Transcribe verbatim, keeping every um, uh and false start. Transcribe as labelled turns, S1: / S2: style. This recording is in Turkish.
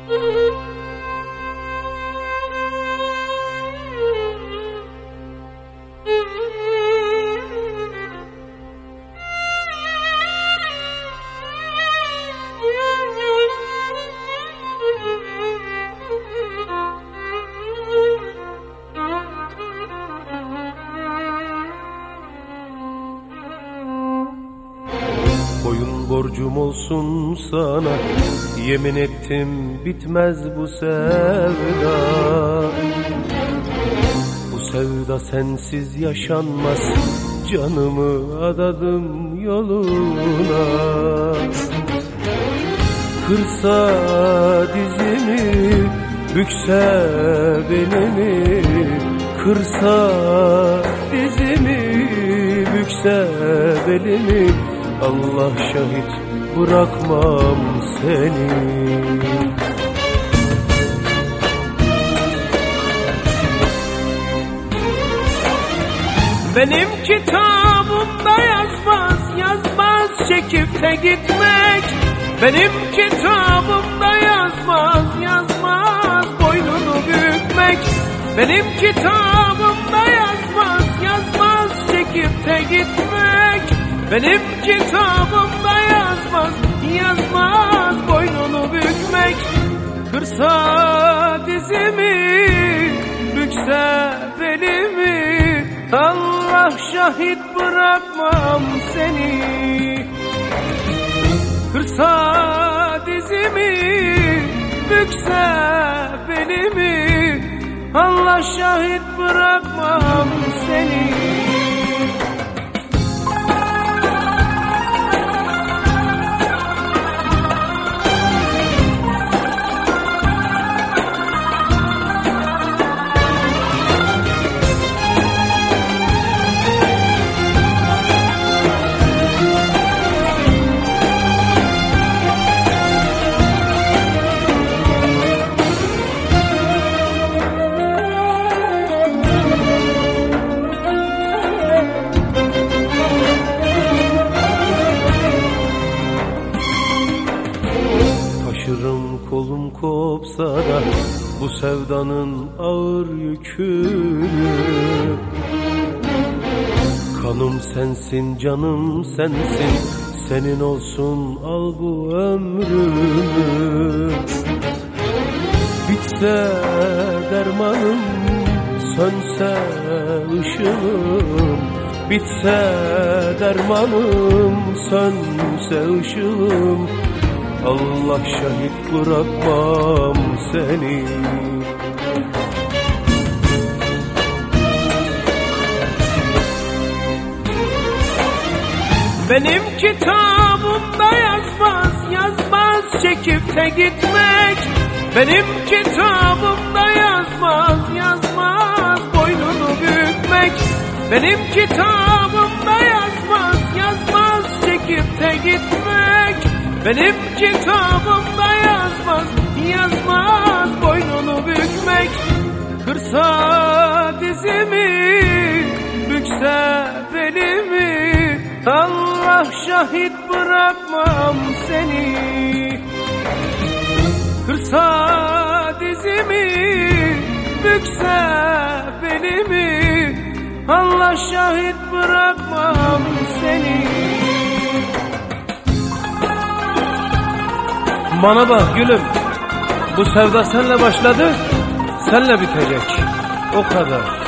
S1: Boyun borcum olsun sana, yemin ettim bitmez bu sevda. Bu sevda sensiz yaşanmaz, canımı adadım yoluna. Kırsa dizimi, bükse belimi, kırsa dizimi, bükse belimi, Allah şahit bırakmam seni.
S2: Benim kitabımda yazmaz, yazmaz çekip de gitmek. Benim kitabımda yazmaz, yazmaz boynunu bükmek. Benim kitabımda yazmaz, yazmaz çekip de gitmek. Benim kitabımda yazmaz, yazmaz boynunu bükmek. Kırsa dizimi, bükse belimi, Allah şahit bırakmam seni. Kırsa dizimi, bükse belimi, Allah şahit bırakmam seni.
S1: Taşırım kolum kopsa da bu sevdanın ağır yükünü. Kanım sensin, canım sensin, senin olsun al bu ömrümü. Bitse dermanım, sönse ışığım, bitse dermanım, sönse ışığım, Allah şahit bırakmam seni.
S2: Benim kitabımda yazmaz, yazmaz çekip de gitmek. Benim kitabımda yazmaz, yazmaz boynunu bükmek. Benim kitabımda yazmaz, yazmaz çekip de gitmek. Benim kitabımda yazmaz, yazmaz boynunu bükmek. Kırsa dizimi, bükse belimi, Allah şahit bırakmam seni. Kırsa dizimi, bükse belimi, Allah şahit bırakmam seni.
S1: Bana bak gülüm, bu sevda senle başladı, senle bitecek, o kadar.